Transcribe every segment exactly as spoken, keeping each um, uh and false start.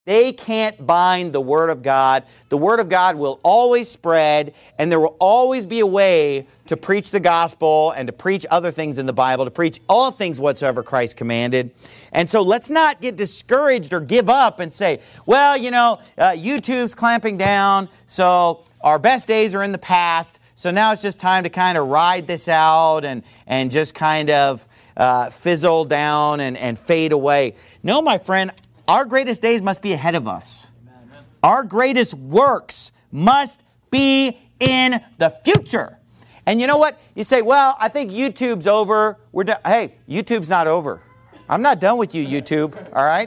They can't bind the Word of God. The Word of God will always spread, and there will always be a way to preach the gospel and to preach other things in the Bible, to preach all things whatsoever Christ commanded. And so let's not get discouraged or give up and say, well, you know, uh, YouTube's clamping down, so our best days are in the past, so now it's just time to kind of ride this out and, and just kind of uh, fizzle down and, and fade away. No, my friend, our greatest days must be ahead of us. Amen. Our greatest works must be in the future. And you know what? You say, well, I think YouTube's over. We're done. Hey, YouTube's not over. I'm not done with you, YouTube. All right?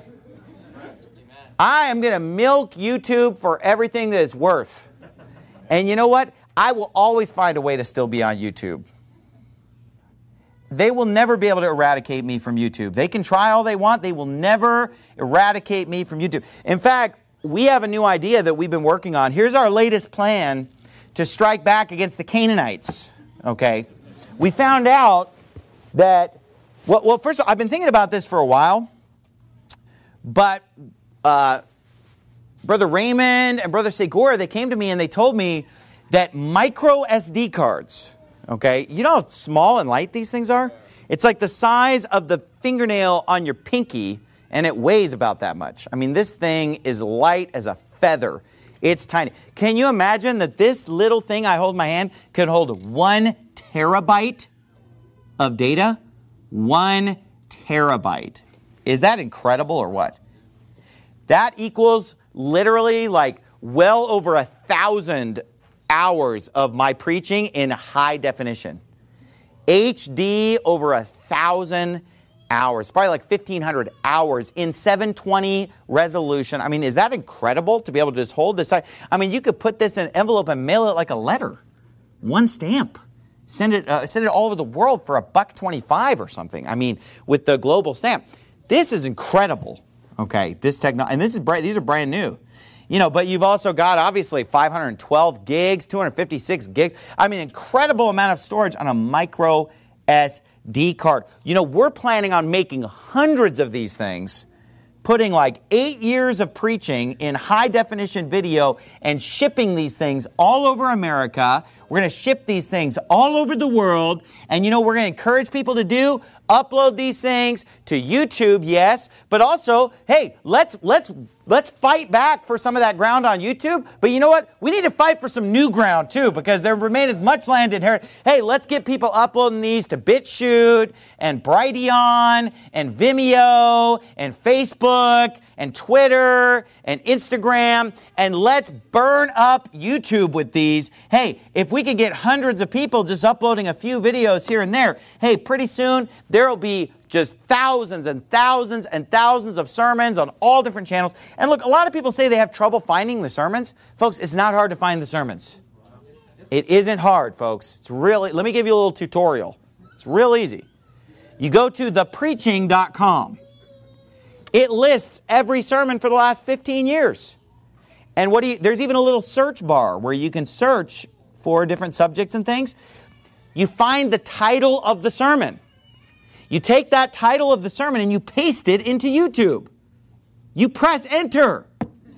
I am going to milk YouTube for everything that it's worth. And you know what? I will always find a way to still be on YouTube. They will never be able to eradicate me from YouTube. They can try all they want. They will never eradicate me from YouTube. In fact, we have a new idea that we've been working on. Here's our latest plan to strike back against the Canaanites. Okay? We found out that, well, well first of all, I've been thinking about this for a while, but uh, Brother Raymond and Brother Segura, they came to me and they told me that micro S D cards, okay, you know how small and light these things are? It's like the size of the fingernail on your pinky, and it weighs about that much. I mean, this thing is light as a feather. It's tiny. Can you imagine that this little thing I hold in my hand could hold one terabyte of data? One terabyte. Is that incredible or what? That equals literally like well over a thousand hours of my preaching in high definition. H D over a thousand hours, probably like fifteen hundred hours in seven twenty resolution. I mean, is that incredible to be able to just hold this? I mean, you could put this in an envelope and mail it like a letter. One stamp. Send it, uh, send it all over the world for a buck twenty-five or something. I mean, with the global stamp. This is incredible. Okay, this technology, and this is brand, these are brand new. You know, but you've also got, obviously, five hundred twelve gigs, two hundred fifty-six gigs. I mean, incredible amount of storage on a micro S D card. You know, we're planning on making hundreds of these things, putting like eight years of preaching in high-definition video and shipping these things all over America. We're going to ship these things all over the world. And you know what we're going to encourage people to do? Upload these things to YouTube, yes, but also, hey, let's let's let's fight back for some of that ground on YouTube. But you know what? We need to fight for some new ground too, because there remaineth much land to inherit. Hey, let's get people uploading these to BitChute and Brighteon and Vimeo and Facebook and Twitter and Instagram, and let's burn up YouTube with these. Hey, if we could get hundreds of people just uploading a few videos here and there, hey, pretty soon there will be just thousands and thousands and thousands of sermons on all different channels. And look, a lot of people say they have trouble finding the sermons. Folks, it's not hard to find the sermons. It isn't hard, folks. It's really, let me give you a little tutorial. It's real easy. You go to the preaching dot com. It lists every sermon for the last fifteen years. And what do you, there's even a little search bar where you can search for different subjects and things. You find the title of the sermon. You take that title of the sermon and you paste it into YouTube. You press enter.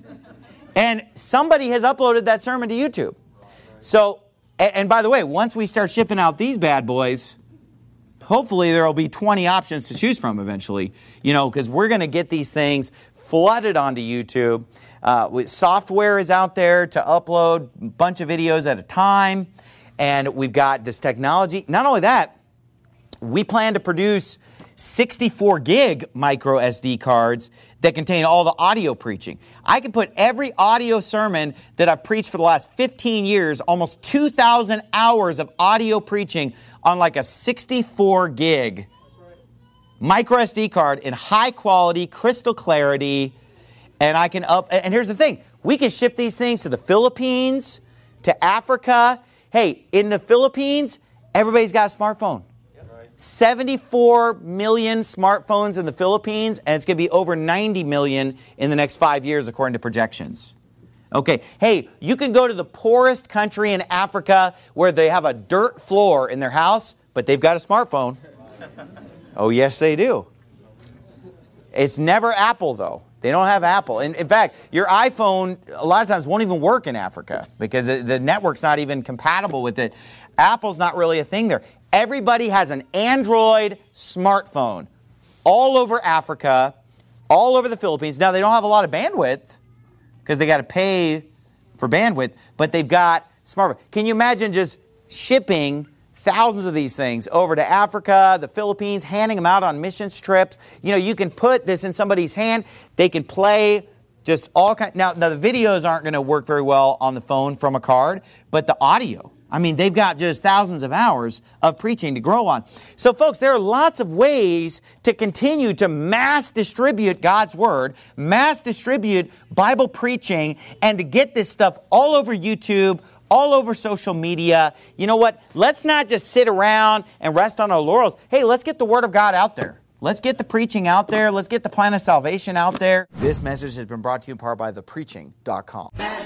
And somebody has uploaded that sermon to YouTube. So, and, and by the way, once we start shipping out these bad boys, hopefully there will be twenty options to choose from eventually. You know, because we're going to get these things flooded onto YouTube. Uh, with software is out there to upload a bunch of videos at a time. And we've got this technology. Not only that, we plan to produce sixty-four gig micro S D cards that contain all the audio preaching. I can put every audio sermon that I've preached for the last fifteen years, almost two thousand hours of audio preaching on like a sixty-four gig micro S D card in high quality, crystal clarity. And I can up, and here's the thing, we can ship these things to the Philippines, to Africa. Hey, in the Philippines, everybody's got a smartphone. seventy-four million smartphones in the Philippines, and it's going to be over ninety million in the next five years, according to projections. Okay, hey, you can go to the poorest country in Africa where they have a dirt floor in their house, but they've got a smartphone. Oh, yes, they do. It's never Apple, though. They don't have Apple. And in fact, your iPhone a lot of times won't even work in Africa because the network's not even compatible with it. Apple's not really a thing there. Everybody has an Android smartphone all over Africa, all over the Philippines. Now, they don't have a lot of bandwidth because they got to pay for bandwidth, but they've got smartphone. Can you imagine just shipping thousands of these things over to Africa, the Philippines, handing them out on missions trips? You know, you can put this in somebody's hand. They can play just all kinds. Now, now the videos aren't going to work very well on the phone from a card, but the audio, I mean, they've got just thousands of hours of preaching to grow on. So, folks, there are lots of ways to continue to mass distribute God's Word, mass distribute Bible preaching, and to get this stuff all over YouTube, all over social media. You know what? Let's not just sit around and rest on our laurels. Hey, let's get the Word of God out there. Let's get the preaching out there. Let's get the plan of salvation out there. This message has been brought to you in part by the preaching dot com.